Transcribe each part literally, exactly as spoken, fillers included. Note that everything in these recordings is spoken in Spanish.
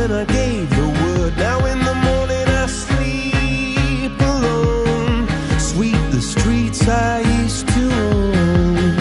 when I gave the word. Now in the morning I sleep alone. Sweep the streets I used to own.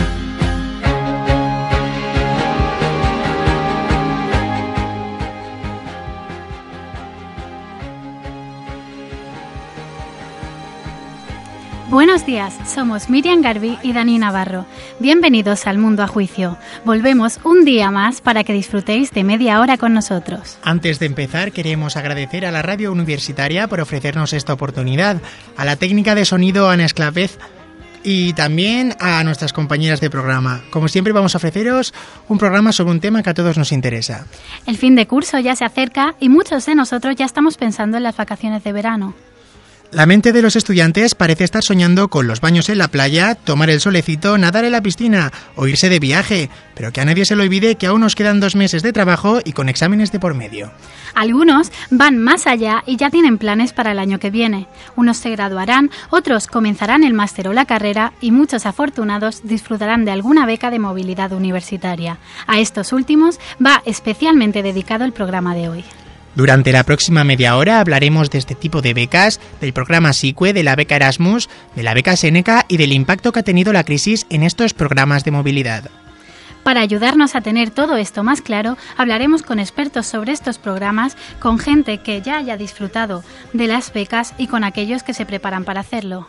Buenos días, somos Miriam Garbi y Dani Navarro. Bienvenidos al Mundo a Juicio. Volvemos un día más para que disfrutéis de media hora con nosotros. Antes de empezar, queremos agradecer a la radio universitaria por ofrecernos esta oportunidad, a la técnica de sonido Ana Esclavez y también a nuestras compañeras de programa. Como siempre, vamos a ofreceros un programa sobre un tema que a todos nos interesa. El fin de curso ya se acerca y muchos de nosotros ya estamos pensando en las vacaciones de verano. La mente de los estudiantes parece estar soñando con los baños en la playa, tomar el solecito, nadar en la piscina o irse de viaje, pero que a nadie se le olvide que aún nos quedan dos meses de trabajo y con exámenes de por medio. Algunos van más allá y ya tienen planes para el año que viene. Unos se graduarán, otros comenzarán el máster o la carrera y muchos afortunados disfrutarán de alguna beca de movilidad universitaria. A estos últimos va especialmente dedicado el programa de hoy. Durante la próxima media hora hablaremos de este tipo de becas, del programa SICUE, de la beca Erasmus, de la beca Seneca y del impacto que ha tenido la crisis en estos programas de movilidad. Para ayudarnos a tener todo esto más claro, hablaremos con expertos sobre estos programas, con gente que ya haya disfrutado de las becas y con aquellos que se preparan para hacerlo.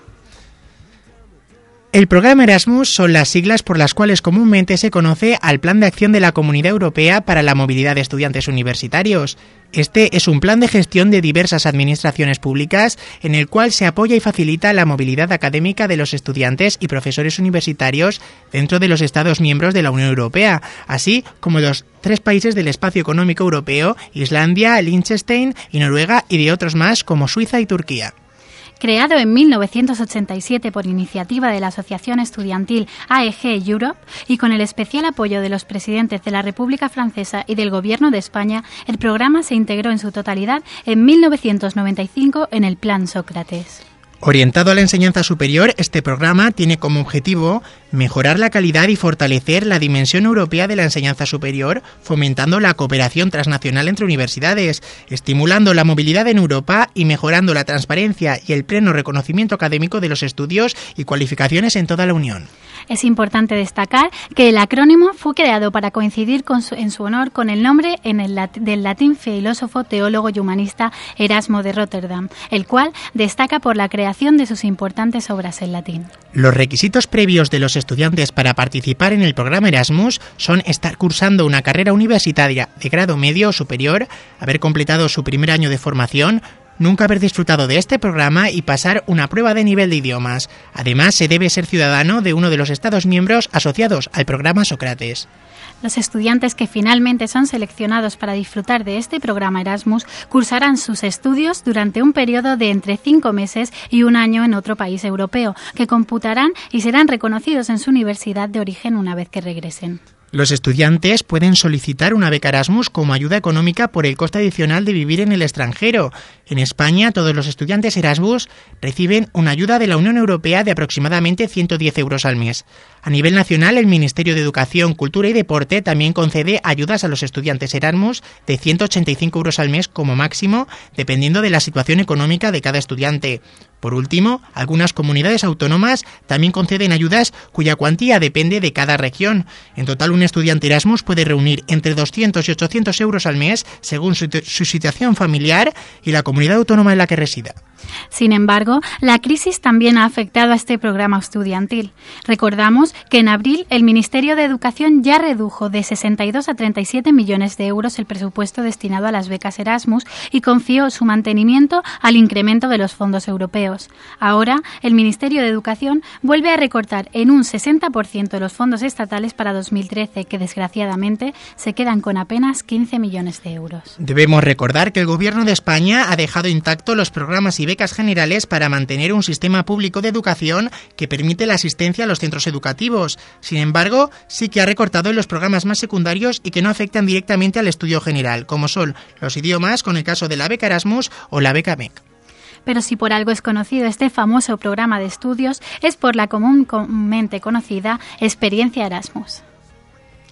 El programa Erasmus son las siglas por las cuales comúnmente se conoce al Plan de Acción de la Comunidad Europea para la Movilidad de Estudiantes Universitarios. Este es un plan de gestión de diversas administraciones públicas en el cual se apoya y facilita la movilidad académica de los estudiantes y profesores universitarios dentro de los Estados miembros de la Unión Europea, así como los tres países del Espacio Económico Europeo, Islandia, Liechtenstein y Noruega, y de otros más como Suiza y Turquía. Creado en mil novecientos ochenta y siete por iniciativa de la Asociación Estudiantil A E G Europe y con el especial apoyo de los presidentes de la República Francesa y del Gobierno de España, el programa se integró en su totalidad en mil novecientos noventa y cinco en el Plan Sócrates. Orientado a la enseñanza superior, este programa tiene como objetivo mejorar la calidad y fortalecer la dimensión europea de la enseñanza superior, fomentando la cooperación transnacional entre universidades, estimulando la movilidad en Europa y mejorando la transparencia y el pleno reconocimiento académico de los estudios y cualificaciones en toda la Unión. Es importante destacar que el acrónimo fue creado para coincidir con su, en su honor con el nombre en el lat, del latín filósofo, teólogo y humanista Erasmo de Rotterdam, el cual destaca por la creación de sus importantes obras en latín. Los requisitos previos de los estudiantes para participar en el programa Erasmus son estar cursando una carrera universitaria de grado medio o superior, haber completado su primer año de formación, nunca haber disfrutado de este programa y pasar una prueba de nivel de idiomas. Además, se debe ser ciudadano de uno de los Estados miembros asociados al programa Sócrates. Los estudiantes que finalmente son seleccionados para disfrutar de este programa Erasmus cursarán sus estudios durante un periodo de entre cinco meses y un año en otro país europeo, que computarán y serán reconocidos en su universidad de origen una vez que regresen. Los estudiantes pueden solicitar una beca Erasmus como ayuda económica por el coste adicional de vivir en el extranjero. En España, todos los estudiantes Erasmus reciben una ayuda de la Unión Europea de aproximadamente ciento diez euros al mes. A nivel nacional, el Ministerio de Educación, Cultura y Deporte también concede ayudas a los estudiantes Erasmus de ciento ochenta y cinco euros al mes como máximo, dependiendo de la situación económica de cada estudiante. Por último, algunas comunidades autónomas también conceden ayudas cuya cuantía depende de cada región. En total, un estudiante Erasmus puede reunir entre doscientos y ochocientos euros al mes según su, su situación familiar y la comunidad autónoma en la que resida. Sin embargo, la crisis también ha afectado a este programa estudiantil. Recordamos que en abril el Ministerio de Educación ya redujo de sesenta y dos a treinta y siete millones de euros el presupuesto destinado a las becas Erasmus y confió su mantenimiento al incremento de los fondos europeos. Ahora, el Ministerio de Educación vuelve a recortar en un sesenta por ciento los fondos estatales para dos mil trece, que desgraciadamente se quedan con apenas quince millones de euros. Debemos recordar que el Gobierno de España ha dejado intactos los programas y becas generales para mantener un sistema público de educación que permite la asistencia a los centros educativos. Sin embargo, sí que ha recortado en los programas más secundarios y que no afectan directamente al estudio general, como son los idiomas, con el caso de la beca Erasmus o la beca M E C. Pero si por algo es conocido este famoso programa de estudios, es por la comúnmente conocida experiencia Erasmus.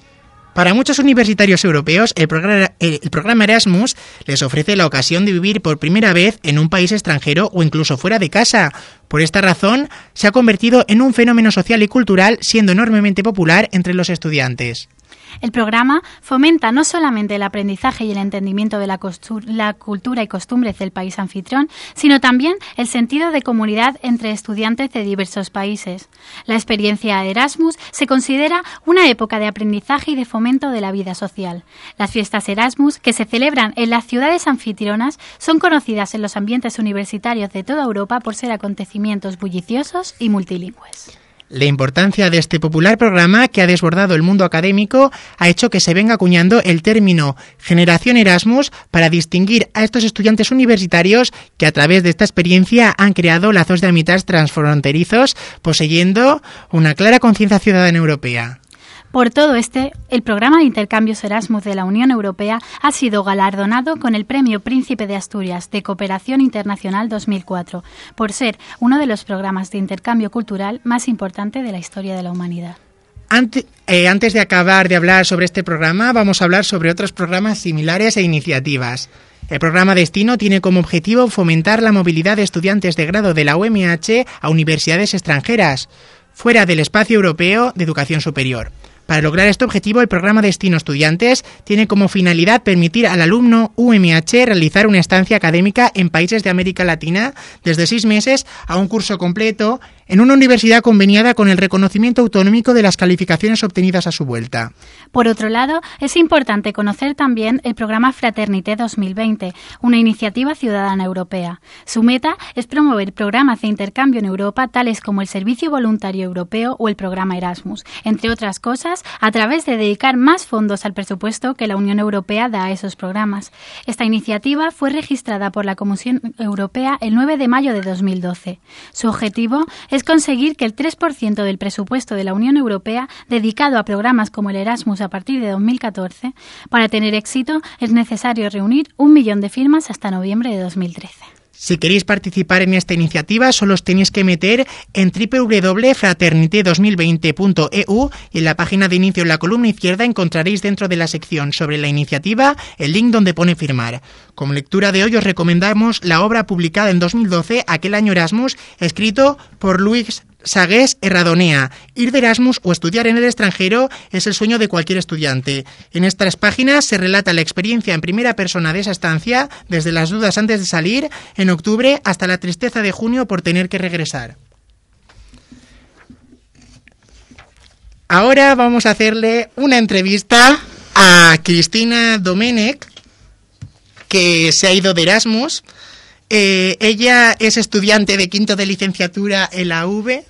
Para muchos universitarios europeos, el programa, el programa Erasmus les ofrece la ocasión de vivir por primera vez en un país extranjero o incluso fuera de casa. Por esta razón, se ha convertido en un fenómeno social y cultural, siendo enormemente popular entre los estudiantes. El programa fomenta no solamente el aprendizaje y el entendimiento de la, costur- la cultura y costumbres del país anfitrión, sino también el sentido de comunidad entre estudiantes de diversos países. La experiencia Erasmus se considera una época de aprendizaje y de fomento de la vida social. Las fiestas Erasmus, que se celebran en las ciudades anfitrionas, son conocidas en los ambientes universitarios de toda Europa por ser acontecimientos bulliciosos y multilingües. La importancia de este popular programa, que ha desbordado el mundo académico, ha hecho que se venga acuñando el término Generación Erasmus para distinguir a estos estudiantes universitarios que a través de esta experiencia han creado lazos de amistad transfronterizos, poseyendo una clara conciencia ciudadana europea. Por todo este, el programa de intercambios Erasmus de la Unión Europea ha sido galardonado con el Premio Príncipe de Asturias de Cooperación Internacional dos mil cuatro, por ser uno de los programas de intercambio cultural más importante de la historia de la humanidad. Antes, eh, antes de acabar de hablar sobre este programa, vamos a hablar sobre otros programas similares e iniciativas. El programa Destino tiene como objetivo fomentar la movilidad de estudiantes de grado de la U M H a universidades extranjeras, fuera del espacio europeo de educación superior. Para lograr este objetivo, el programa Destino Estudiantes tiene como finalidad permitir al alumno U M H realizar una estancia académica en países de América Latina desde seis meses a un curso completo en una universidad conveniada con el reconocimiento autonómico de las calificaciones obtenidas a su vuelta. Por otro lado, es importante conocer también el programa Fraternité dos mil veinte, una iniciativa ciudadana europea. Su meta es promover programas de intercambio en Europa tales como el Servicio Voluntario Europeo o el programa Erasmus, entre otras cosas, a través de dedicar más fondos al presupuesto que la Unión Europea da a esos programas. Esta iniciativa fue registrada por la Comisión Europea el nueve de mayo de dos mil doce. Su objetivo es conseguir que el tres por ciento del presupuesto de la Unión Europea dedicado a programas como el Erasmus a partir de dos mil catorce, para tener éxito es necesario reunir un millón de firmas hasta noviembre de dos mil trece. Si queréis participar en esta iniciativa, solo os tenéis que meter en doble u doble u doble u punto fraternité dos mil veinte punto e u y en la página de inicio en la columna izquierda encontraréis dentro de la sección sobre la iniciativa el link donde pone firmar. Como lectura de hoy os recomendamos la obra publicada en dos mil doce, Aquel año Erasmus, escrito por Luis Sagués Erradonea. Ir de Erasmus o estudiar en el extranjero es el sueño de cualquier estudiante. En estas páginas se relata la experiencia en primera persona de esa estancia, desde las dudas antes de salir en octubre hasta la tristeza de junio por tener que regresar. Ahora vamos a hacerle una entrevista a Cristina Domenech, que se ha ido de Erasmus. Eh, ella es estudiante de quinto de licenciatura en la U V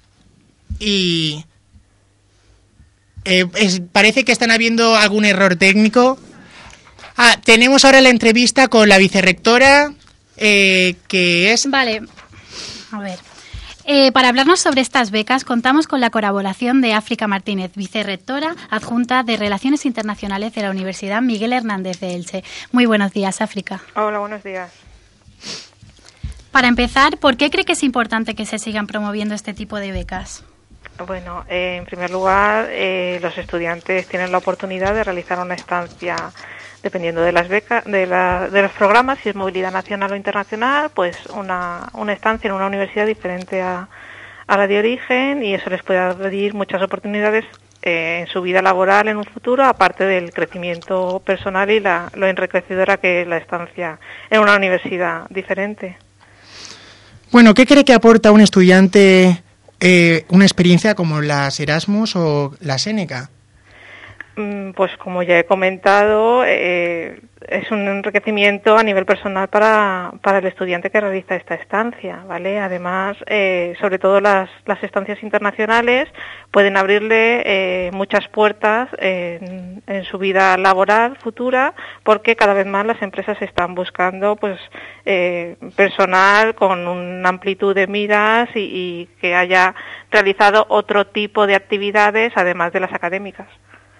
y eh, es, parece que están habiendo algún error técnico. Ah, tenemos ahora la entrevista con la vicerrectora, eh, que es... Vale, a ver. Eh, para hablarnos sobre estas becas contamos con la colaboración de África Martínez, vicerrectora adjunta de Relaciones Internacionales de la Universidad Miguel Hernández de Elche. Muy buenos días, África. Hola, buenos días. Para empezar, ¿por qué cree que es importante que se sigan promoviendo este tipo de becas? Bueno, eh, en primer lugar, eh, los estudiantes tienen la oportunidad de realizar una estancia, dependiendo de las becas, de, la, de los programas, si es movilidad nacional o internacional, pues una, una estancia en una universidad diferente a, a la de origen, y eso les puede abrir muchas oportunidades eh, en su vida laboral en un futuro, aparte del crecimiento personal y la, lo enriquecedora que es la estancia en una universidad diferente. Bueno, ¿qué cree que aporta a un estudiante eh, una experiencia como las Erasmus o la Seneca? Pues como ya he comentado, eh, es un enriquecimiento a nivel personal para, para el estudiante que realiza esta estancia, ¿vale? Además, eh, sobre todo las, las estancias internacionales pueden abrirle eh, muchas puertas en, en su vida laboral futura, porque cada vez más las empresas están buscando pues eh, personal con una amplitud de miras y, y que haya realizado otro tipo de actividades además de las académicas.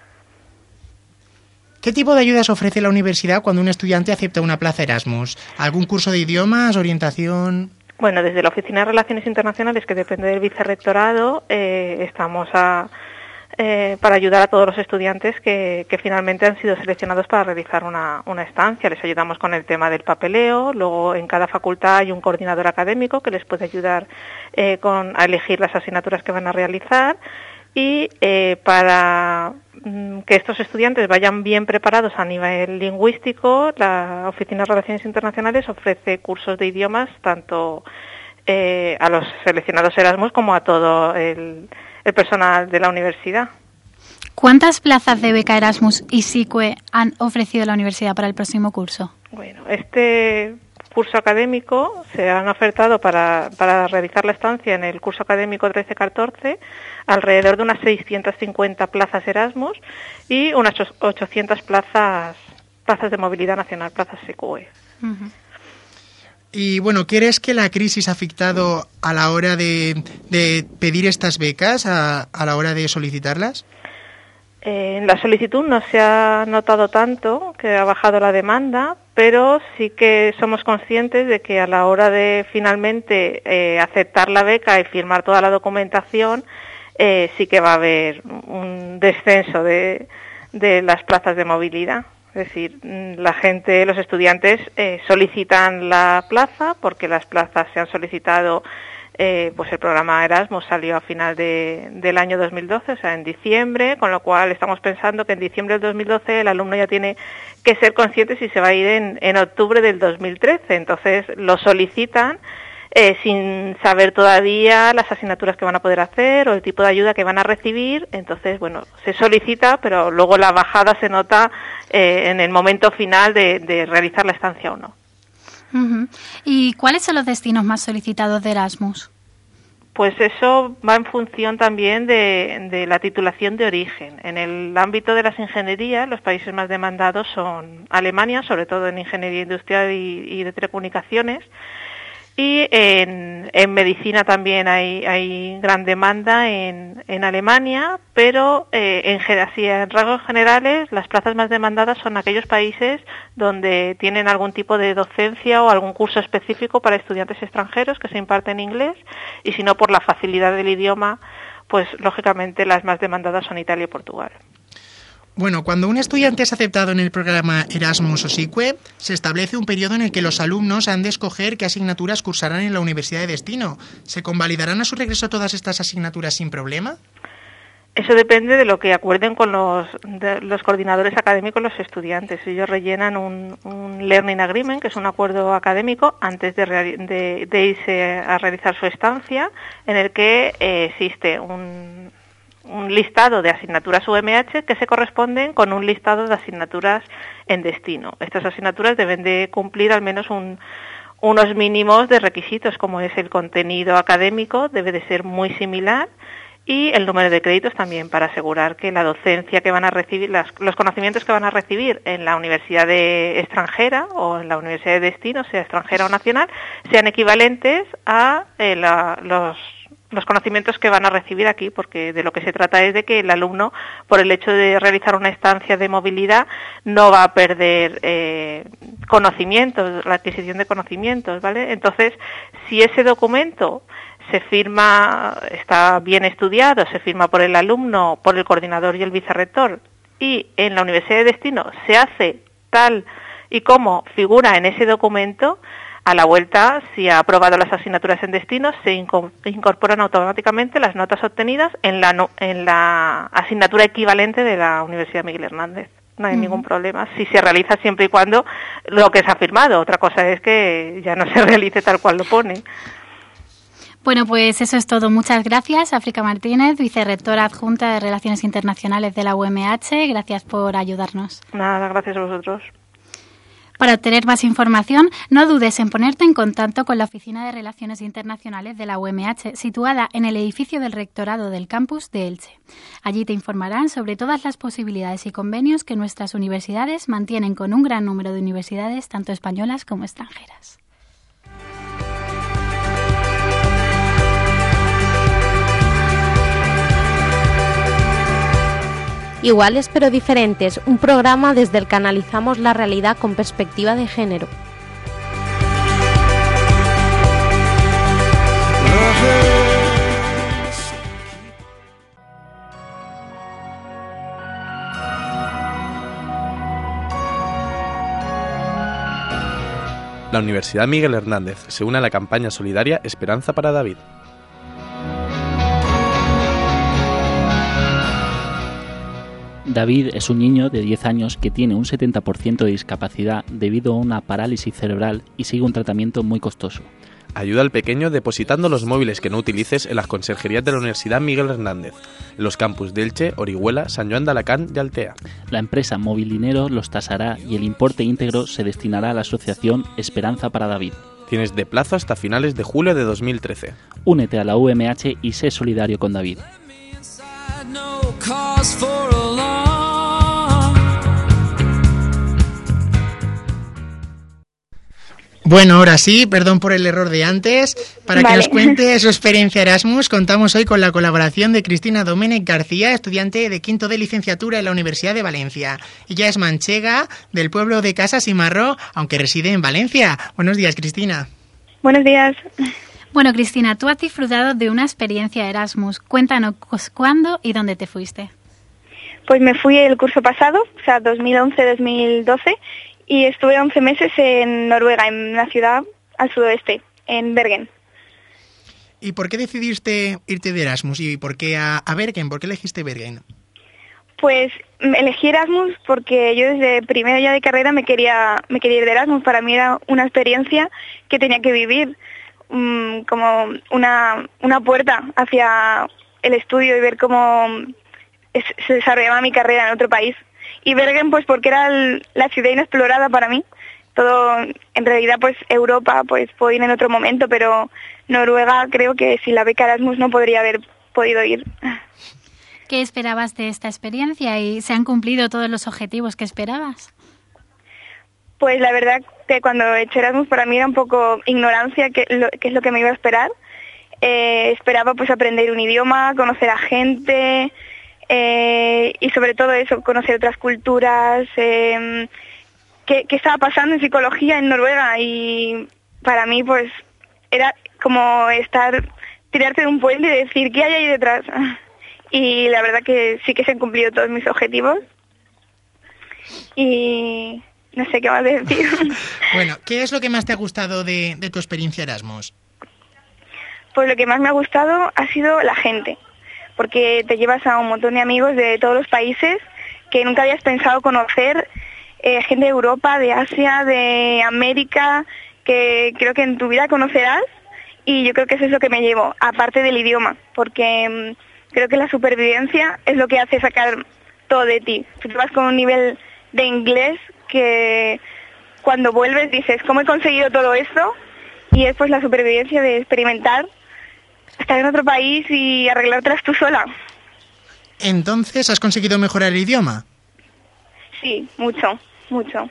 ¿Qué tipo de ayudas ofrece la universidad cuando un estudiante acepta una plaza Erasmus? ¿Algún curso de idiomas, orientación? Bueno, desde la Oficina de Relaciones Internacionales, que depende del Vicerrectorado, eh, estamos a, eh, para ayudar a todos los estudiantes que, que finalmente han sido seleccionados para realizar una, una estancia. Les ayudamos con el tema del papeleo, luego en cada facultad hay un coordinador académico que les puede ayudar eh, con, a elegir las asignaturas que van a realizar. Y eh, para mm, que estos estudiantes vayan bien preparados a nivel lingüístico, la Oficina de Relaciones Internacionales ofrece cursos de idiomas tanto eh, a los seleccionados Erasmus como a todo el, el personal de la universidad. ¿Cuántas plazas de beca Erasmus y S I C U E han ofrecido la universidad para el próximo curso? Bueno, este curso académico se han ofertado para, para realizar la estancia en el curso académico trece catorce alrededor de unas seiscientas cincuenta plazas Erasmus y unas ochocientas plazas plazas de movilidad nacional, plazas S I C U E. Uh-huh. Y bueno, ¿crees que la crisis ha afectado a la hora de, de pedir estas becas, a, a la hora de solicitarlas? En la solicitud no se ha notado tanto que ha bajado la demanda, pero sí que somos conscientes de que a la hora de finalmente eh, aceptar la beca y firmar toda la documentación, eh, sí que va a haber un descenso de, de las plazas de movilidad. Es decir, la gente, los estudiantes eh, solicitan la plaza porque las plazas se han solicitado. Eh, pues el programa Erasmus salió a final de, del año dos mil doce, o sea, en diciembre, con lo cual estamos pensando que en diciembre del dos mil doce el alumno ya tiene que ser consciente si se va a ir en, en octubre del dos mil trece. Entonces lo solicitan eh, sin saber todavía las asignaturas que van a poder hacer o el tipo de ayuda que van a recibir. Entonces, bueno, se solicita, pero luego la bajada se nota eh, en el momento final de, de realizar la estancia o no. Uh-huh. ¿Y cuáles son los destinos más solicitados de Erasmus? Pues eso va en función también de, de la titulación de origen. En el ámbito de las ingenierías, los países más demandados son Alemania, sobre todo en ingeniería industrial y, y de telecomunicaciones, y en, en medicina también hay, hay gran demanda en, en Alemania, pero eh, en, así, en rasgos generales las plazas más demandadas son aquellos países donde tienen algún tipo de docencia o algún curso específico para estudiantes extranjeros que se imparte en inglés, y si no, por la facilidad del idioma, pues lógicamente las más demandadas son Italia y Portugal. Bueno, cuando un estudiante es aceptado en el programa Erasmus o S I C U E, se establece un periodo en el que los alumnos han de escoger qué asignaturas cursarán en la universidad de destino. ¿Se convalidarán a su regreso todas estas asignaturas sin problema? Eso depende de lo que acuerden con los, de, los coordinadores académicos los estudiantes. Ellos rellenan un, un Learning Agreement, que es un acuerdo académico, antes de, de, de irse a realizar su estancia, en el que eh, existe un... un listado de asignaturas U M H que se corresponden con un listado de asignaturas en destino. Estas asignaturas deben de cumplir al menos un, unos mínimos de requisitos, como es el contenido académico, debe de ser muy similar, y el número de créditos también, para asegurar que la docencia que van a recibir, las, los conocimientos que van a recibir en la universidad de extranjera o en la universidad de destino, sea extranjera o nacional, sean equivalentes a eh, la, los los conocimientos que van a recibir aquí, porque de lo que se trata es de que el alumno, por el hecho de realizar una estancia de movilidad, no va a perder eh, conocimientos, la adquisición de conocimientos, ¿vale? Entonces, si ese documento se firma, está bien estudiado, se firma por el alumno, por el coordinador y el vicerrector, y en la universidad de destino se hace tal y como figura en ese documento, a la vuelta, si ha aprobado las asignaturas en destino, se incorporan automáticamente las notas obtenidas en la, no, en la asignatura equivalente de la Universidad Miguel Hernández. No hay uh-huh. ningún problema, si se realiza siempre y cuando lo que se ha firmado. Otra cosa es que ya no se realice tal cual lo pone. Bueno, pues eso es todo. Muchas gracias, África Martínez, vicerrectora adjunta de Relaciones Internacionales de la U M H. Gracias por ayudarnos. Nada, gracias a vosotros. Para obtener más información, no dudes en ponerte en contacto con la Oficina de Relaciones Internacionales de la U M H, situada en el edificio del Rectorado del Campus de Elche. Allí te informarán sobre todas las posibilidades y convenios que nuestras universidades mantienen con un gran número de universidades, tanto españolas como extranjeras. Iguales pero diferentes, un programa desde el que analizamos la realidad con perspectiva de género. La Universidad Miguel Hernández se une a la campaña solidaria Esperanza para David. David es un niño de diez años que tiene un setenta por ciento de discapacidad debido a una parálisis cerebral y sigue un tratamiento muy costoso. Ayuda al pequeño depositando los móviles que no utilices en las conserjerías de la Universidad Miguel Hernández, en los campus de Elche, Orihuela, San Joan de Alacant y Altea. La empresa Movilinero los tasará y el importe íntegro se destinará a la asociación Esperanza para David. Tienes de plazo hasta finales de julio de dos mil trece. Únete a la U M H y sé solidario con David. Bueno, ahora sí, perdón por el error de antes. Para vale. que nos cuente su experiencia Erasmus, contamos hoy con la colaboración de Cristina Domènech García, estudiante de quinto de licenciatura en la Universidad de Valencia. Ella es manchega, del pueblo de Casas y Marró, aunque reside en Valencia. Buenos días, Cristina. Buenos días. Bueno, Cristina, tú has disfrutado de una experiencia Erasmus. Cuéntanos cuándo y dónde te fuiste. Pues me fui el curso pasado, o sea, dos mil once dos mil doce, y estuve once meses en Noruega, en una ciudad al sudoeste, en Bergen. ¿Y por qué decidiste irte de Erasmus y por qué a, a Bergen? ¿Por qué elegiste Bergen? Pues elegí Erasmus porque yo desde primero ya de carrera me quería me quería ir de Erasmus. Para mí era una experiencia que tenía que vivir, um, como una, una puerta hacia el estudio y ver cómo es, se desarrollaba mi carrera en otro país. Y Bergen, pues porque era el, la ciudad inexplorada para mí. Todo, en realidad, pues Europa, pues puedo ir en otro momento, pero Noruega creo que sin la beca Erasmus no podría haber podido ir. ¿Qué esperabas de esta experiencia y se han cumplido todos los objetivos que esperabas? Pues la verdad que cuando he hecho Erasmus para mí era un poco ignorancia, que, lo, que es lo que me iba a esperar. Eh, esperaba pues aprender un idioma, conocer a gente... Eh, y sobre todo eso, conocer otras culturas, eh, qué, qué estaba pasando en psicología en Noruega, y para mí pues era como estar, tirarte de un puente y decir ¿qué hay ahí detrás? Y la verdad que sí que se han cumplido todos mis objetivos y no sé qué más decir. Bueno, ¿qué es lo que más te ha gustado de, de tu experiencia Erasmus? Pues lo que más me ha gustado ha sido la gente, porque te llevas a un montón de amigos de todos los países que nunca habías pensado conocer, eh, gente de Europa, de Asia, de América, que creo que en tu vida conocerás, y yo creo que eso es lo que me llevo, aparte del idioma, porque mmm, creo que la supervivencia es lo que hace sacar todo de ti. Tú te vas con un nivel de inglés que cuando vuelves dices, ¿cómo he conseguido todo esto? Y es pues la supervivencia de experimentar, estar en otro país y arreglártelas tú sola. Entonces, ¿has conseguido mejorar el idioma? Sí, mucho, mucho.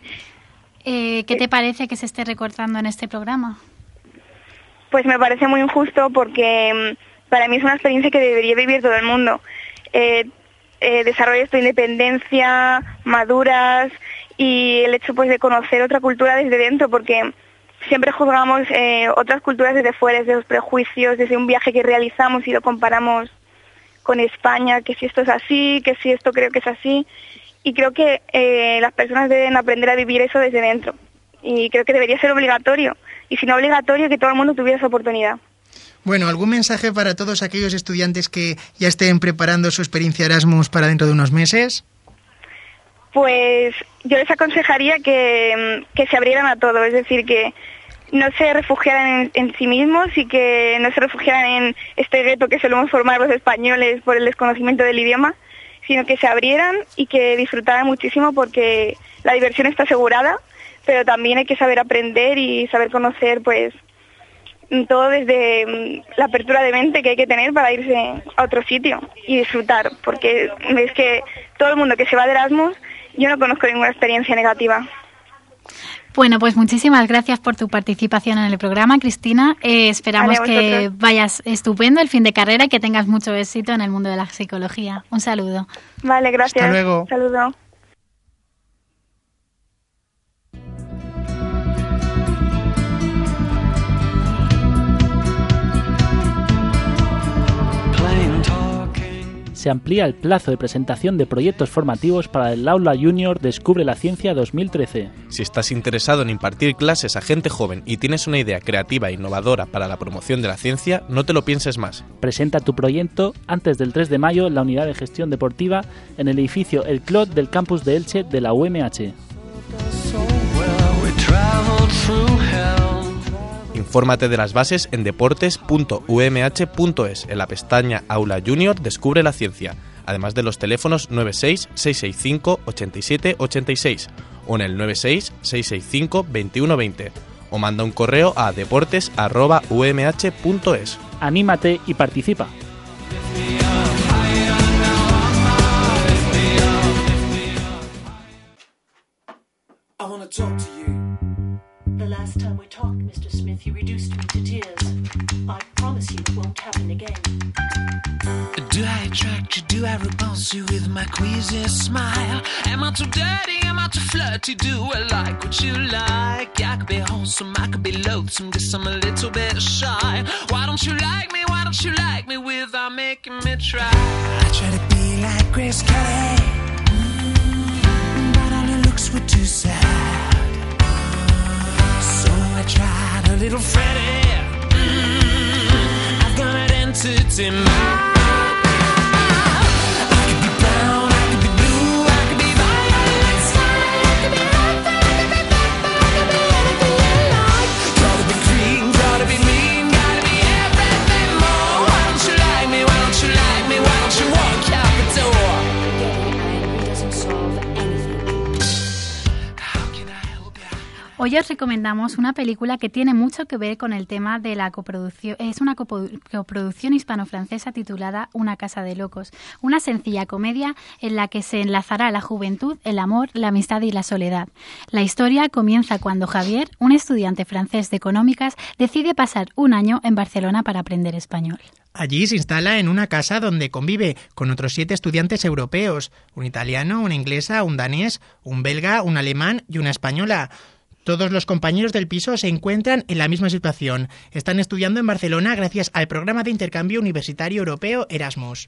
Eh, ¿Qué te parece que se esté recortando en este programa? Pues me parece muy injusto porque para mí es una experiencia que debería vivir todo el mundo. Eh, eh, desarrollas tu independencia, maduras, y el hecho pues de conocer otra cultura desde dentro, porque siempre juzgamos eh, otras culturas desde fuera, desde los prejuicios, desde un viaje que realizamos y lo comparamos con España, que si esto es así, que si esto creo que es así. Y creo que eh, las personas deben aprender a vivir eso desde dentro. Y creo que debería ser obligatorio. Y si no obligatorio, que todo el mundo tuviera esa oportunidad. Bueno, ¿algún mensaje para todos aquellos estudiantes que ya estén preparando su experiencia Erasmus para dentro de unos meses? Pues yo les aconsejaría que, que se abrieran a todo, es decir, que no se refugiaran en, en sí mismos y que no se refugiaran en este gueto que solemos formar los españoles por el desconocimiento del idioma, sino que se abrieran y que disfrutaran muchísimo, porque la diversión está asegurada, pero también hay que saber aprender y saber conocer pues todo desde la apertura de mente que hay que tener para irse a otro sitio y disfrutar, porque es que todo el mundo que se va de Erasmus, yo no conozco ninguna experiencia negativa. Bueno, pues muchísimas gracias por tu participación en el programa, Cristina. Eh, esperamos vale, que vayas estupendo el fin de carrera y que tengas mucho éxito en el mundo de la psicología. Un saludo. Vale, gracias. Hasta luego. Saludo. se amplía el plazo de presentación de proyectos formativos para el Aula Junior Descubre la Ciencia dos mil trece. Si estás interesado en impartir clases a gente joven y tienes una idea creativa e innovadora para la promoción de la ciencia, no te lo pienses más. Presenta tu proyecto antes del tres de mayo en la Unidad de Gestión Deportiva en el edificio El Clot del campus de Elche de la U M H. Infórmate de las bases en deportes punto u eme hache punto es, en la pestaña Aula Junior Descubre la Ciencia, además de los teléfonos nueve seis, seis seis cinco, ocho siete ocho seis o en el nueve seis, seis seis cinco, veintiuno veinte, o manda un correo a deportes arroba u eme hache punto es. Anímate y participa. I want to talk to you. The last time we talked, Mister Smith, you reduced me to tears. I promise you it won't happen again. Do I attract you? Do I repulse you with my queasy smile? Am I too dirty? Am I too flirty? Do I like what you like? I could be wholesome, I could be loathsome, guess I'm a little bit shy. Why don't you like me? Why don't you like me without making me try? I try to be like Grace Kelly, mm, but all her looks were too sad. So I tried a little Freddie. Mm, I've got an entity mind. I could be brown, I could be blue, I could be violet sky, I could be red, I could be purple, I could be anything you like. Gotta be green, gotta be mean, gotta be everything more. Why don't you like me? Why don't you like me? Why don't you walk out the door? Getting angry doesn't solve anything. How can I help you? Hoy os recomendamos una película que tiene mucho que ver con el tema de la coproducción. Es una copo- coproducción hispano-francesa titulada Una casa de locos. Una sencilla comedia en la que se enlazará la juventud, el amor, la amistad y la soledad. La historia comienza cuando Javier, un estudiante francés de económicas, decide pasar un año en Barcelona para aprender español. Allí se instala en una casa donde convive con otros siete estudiantes europeos, un italiano, una inglesa, un danés, un belga, un alemán y una española. Todos los compañeros del piso se encuentran en la misma situación. Están estudiando en Barcelona gracias al programa de intercambio universitario europeo Erasmus.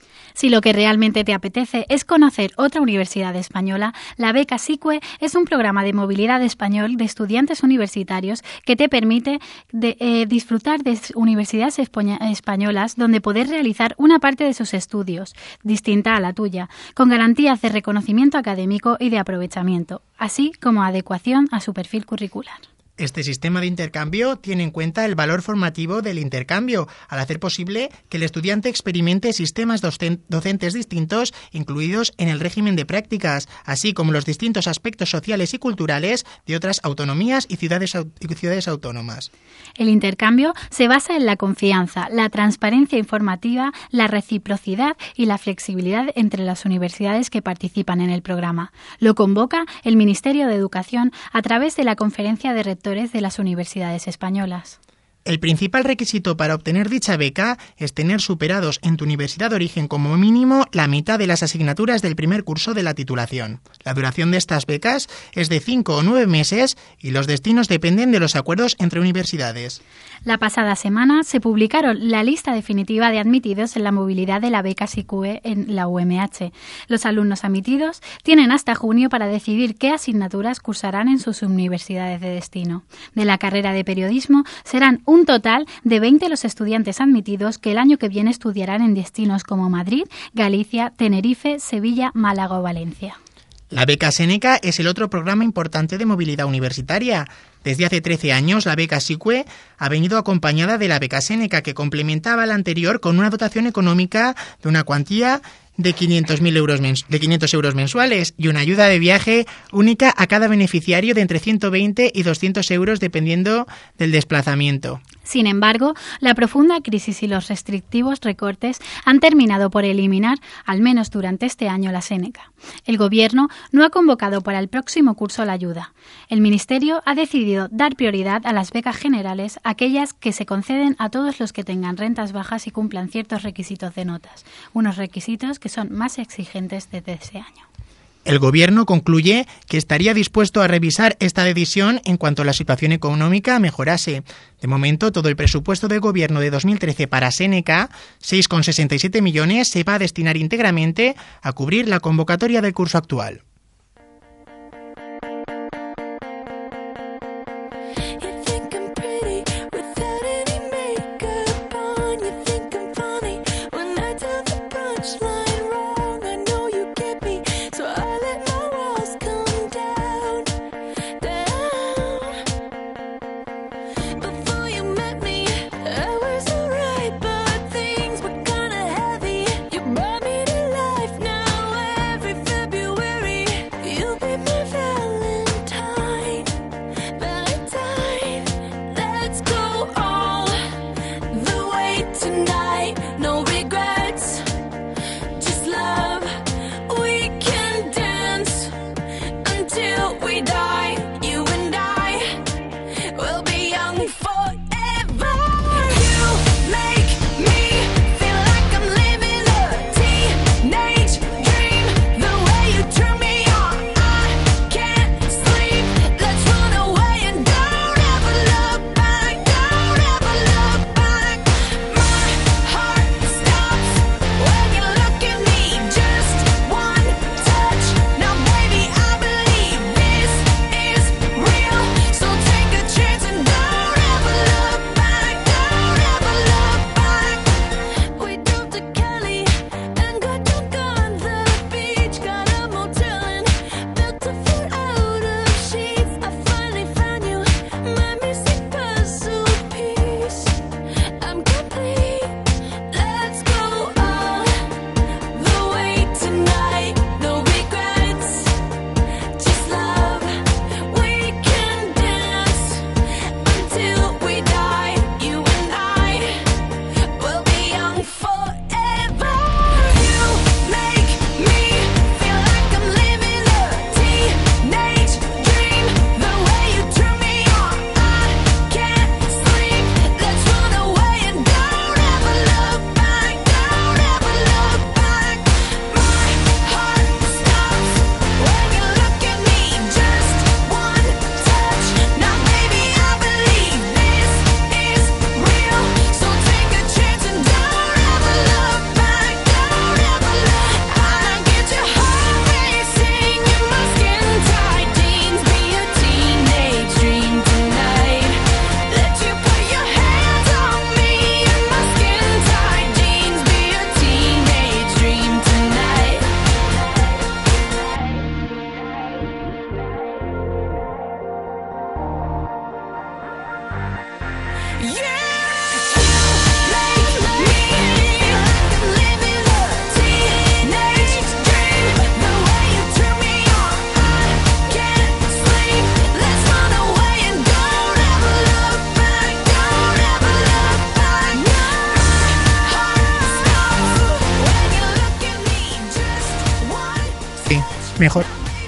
Si lo que realmente te apetece es conocer otra universidad española, la beca SICUE es un programa de movilidad español de estudiantes universitarios que te permite de, eh, disfrutar de universidades espoña- españolas donde poder realizar una parte de sus estudios, distinta a la tuya, con garantías de reconocimiento académico y de aprovechamiento, así como adecuación a su perfil curricular. Este sistema de intercambio tiene en cuenta el valor formativo del intercambio, al hacer posible que el estudiante experimente sistemas docen- docentes distintos incluidos en el régimen de prácticas, así como los distintos aspectos sociales y culturales de otras autonomías y ciudades, au- y ciudades autónomas. El intercambio se basa en la confianza, la transparencia informativa, la reciprocidad y la flexibilidad entre las universidades que participan en el programa. Lo convoca el Ministerio de Educación a través de la Conferencia de Rectores de las Universidades Españolas. El principal requisito para obtener dicha beca es tener superados en tu universidad de origen como mínimo la mitad de las asignaturas del primer curso de la titulación. La duración de estas becas es de cinco o nueve meses y los destinos dependen de los acuerdos entre universidades. La pasada semana se publicaron la lista definitiva de admitidos en la movilidad de la beca SICUE en la U M H. Los alumnos admitidos tienen hasta junio para decidir qué asignaturas cursarán en sus universidades de destino. De la carrera de periodismo serán un total de veinte los estudiantes admitidos que el año que viene estudiarán en destinos como Madrid, Galicia, Tenerife, Sevilla, Málaga o Valencia. La beca Séneca es el otro programa importante de movilidad universitaria. Desde hace trece años, la beca SICUE ha venido acompañada de la beca Séneca, que complementaba la anterior con una dotación económica de una cuantía de quinientos mil euros mens- de quinientos euros mensuales y una ayuda de viaje única a cada beneficiario de entre ciento veinte y doscientos euros dependiendo del desplazamiento. Sin embargo, la profunda crisis y los restrictivos recortes han terminado por eliminar, al menos durante este año, la Séneca. El Gobierno no ha convocado para el próximo curso la ayuda. El Ministerio ha decidido dar prioridad a las becas generales, aquellas que se conceden a todos los que tengan rentas bajas y cumplan ciertos requisitos de notas, unos requisitos que son más exigentes desde ese año. El Gobierno concluye que estaría dispuesto a revisar esta decisión en cuanto la situación económica mejorase. De momento, todo el presupuesto de Gobierno de dos mil trece para Seneca, seis coma sesenta y siete millones, se va a destinar íntegramente a cubrir la convocatoria del curso actual. Mejor.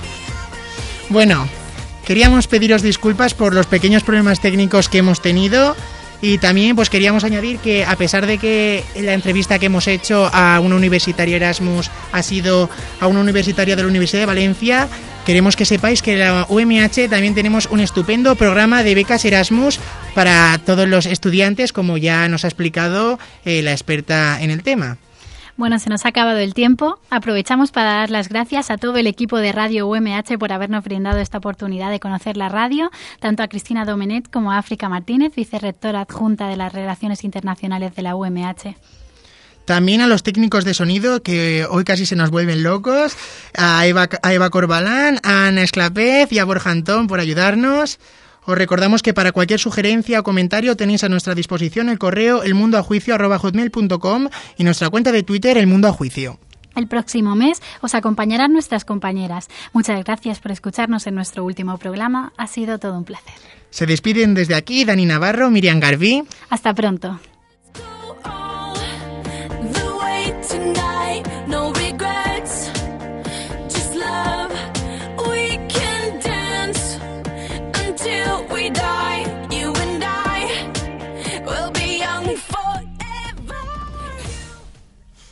Bueno, queríamos pediros disculpas por los pequeños problemas técnicos que hemos tenido y también pues queríamos añadir que a pesar de que la entrevista que hemos hecho a una universitaria Erasmus ha sido a una universitaria de la Universidad de Valencia, queremos que sepáis que en la U M H también tenemos un estupendo programa de becas Erasmus para todos los estudiantes, como ya nos ha explicado eh, la experta en el tema. Bueno, se nos ha acabado el tiempo. Aprovechamos para dar las gracias a todo el equipo de Radio U M H por habernos brindado esta oportunidad de conocer la radio, tanto a Cristina Domenet como a África Martínez, vicerrectora adjunta de las Relaciones Internacionales de la U M H. También a los técnicos de sonido, que hoy casi se nos vuelven locos, a Eva, a Eva Corbalán, a Ana Esclapez y a Borja Antón por ayudarnos. Os recordamos que para cualquier sugerencia o comentario tenéis a nuestra disposición el correo elmundoajuicio arroba hotmail punto com y nuestra cuenta de Twitter elmundoajuicio. El próximo mes os acompañarán nuestras compañeras. Muchas gracias por escucharnos en nuestro último programa. Ha sido todo un placer. Se despiden desde aquí Dani Navarro, Miriam Garbí. Hasta pronto.